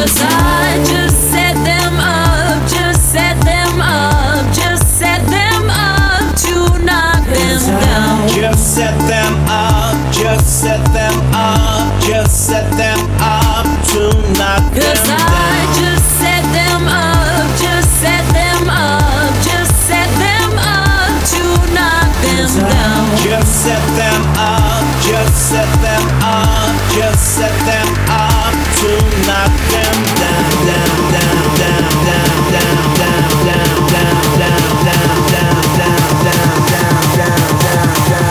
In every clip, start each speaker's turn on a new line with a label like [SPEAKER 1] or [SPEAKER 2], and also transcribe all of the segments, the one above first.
[SPEAKER 1] 'Cause I just set them up, just set them up, just set them up to knock them down.
[SPEAKER 2] Just set them up, just set them up, just set them up to knock them down.
[SPEAKER 1] 'Cause I just set them up, just set them up, just set them up to knock them down.
[SPEAKER 2] Just set them up, just set them up, just set them up to knock them down, down, down, down, down, down, down, down, down, down, down, down, down, down, down, down, down,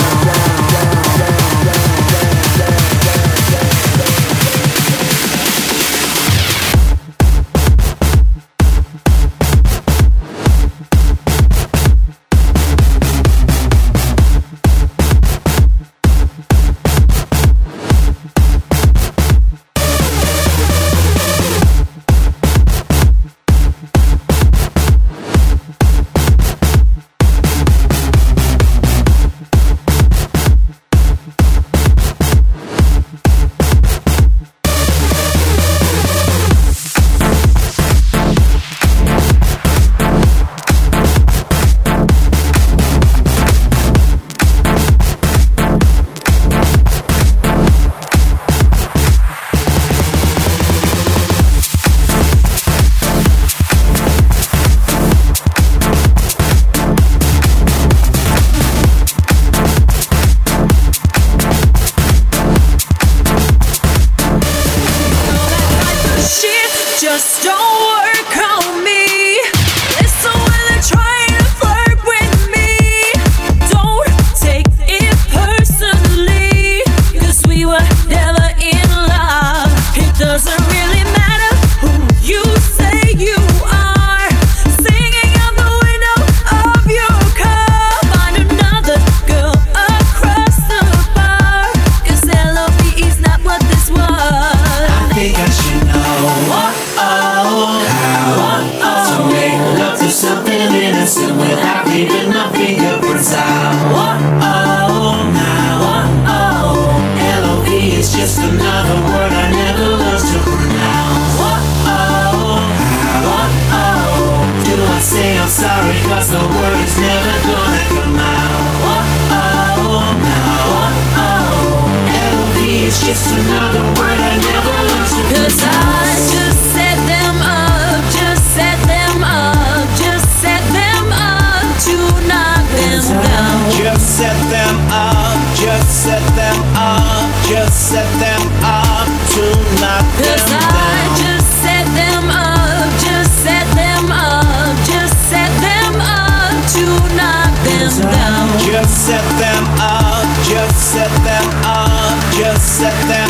[SPEAKER 1] just don't work on me. Listen when they're trying to flirt with me. Don't take it personally, 'cause we were never in love. It doesn't really matter who you say you are. Singing out the window of your car. Find another girl across the bar, 'cause LOVE is not what this was.
[SPEAKER 2] I think I should know how to make love to something innocent without leaving my fingerprints out. Now LOVE is just another word I never learned to pronounce. Do I say I'm sorry 'cause the word is never gonna come out? LOVE is just another word I never learned to
[SPEAKER 1] 'Cause I just set them up, just set them up, just set them up to knock them down.
[SPEAKER 2] Just set them up, just set them up, just set them up to knock them
[SPEAKER 1] 'Cause I
[SPEAKER 2] down.
[SPEAKER 1] just set them up, just set them up, just set them up to knock them down.
[SPEAKER 2] Just set them up, just set them up, just set them